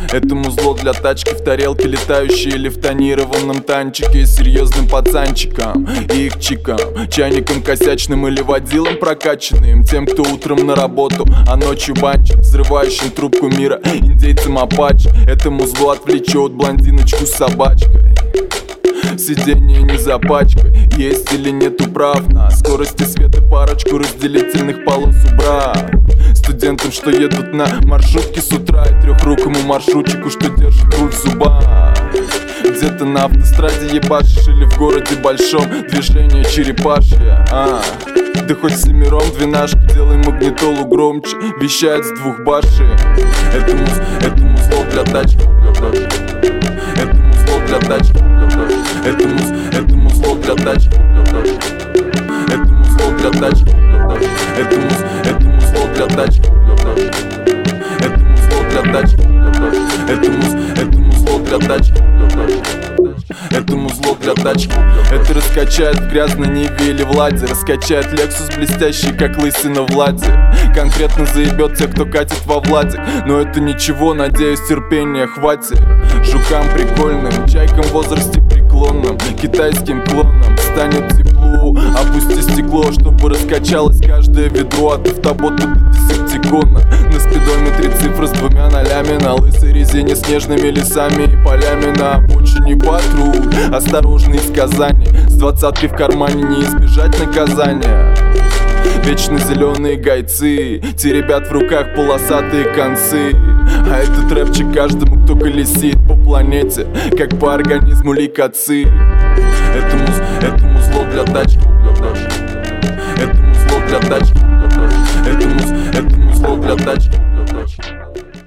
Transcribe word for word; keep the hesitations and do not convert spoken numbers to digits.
это музло для тачки в тарелке, летающие или в тонированном танчике. Серьезным пацанчикам и их чикам, чайником косячным или водилом прокачанным, тем, кто утром на работу, а ночью банчит, взрывающим трубку мира индейцам апачи. Это музло отвлечет блондиночку с собачкой. Сиденье не запачкай, есть или нету прав на скорости света, парочку разделительных полос убрать. Студентам, что едут на маршрутке с утра, и трехрукому маршрутчику, что держит руль в зубах. Где-то на автостраде ебашишь или в городе большом, движение черепашье, а да хоть семером двенашки, делай магнитолу громче, вещает с двух башен. Это, муз, это музло для тачки, это музло для тачки, это, муз, это музло для тачки, это музло для тачки, это, муз, это музло для тачки, это музло для тачки, это, муз, это музло для тачки, это музло для тачки. Это раскачает в грязной Ниве или Владе, раскачает Лексус блестящий, как лысина Влади. Конкретно заебет тех, кто катит во Владик, но это ничего, надеюсь, терпения хватит. Жукам прикольным, чайкам в возрасте преклонном, китайским клоном станет тепло. Опусти стекло, чтобы раскачалось каждое ведро, от автобота до десептикона. На спидометре цифры с двумя нолями, на лысой резине снежными лесами и полями, на обочине патруль. Осторожный из Казани, с двадцаткой в кармане не избежать наказания. Вечно зеленые гайцы, те ребят в руках полосатые концы. А этот рэпчик каждому, кто колесит по планете, как по организму лейкоцит. Это, муз, это музло для тачки, это музло для тачки, это, муз, это музло для тачки.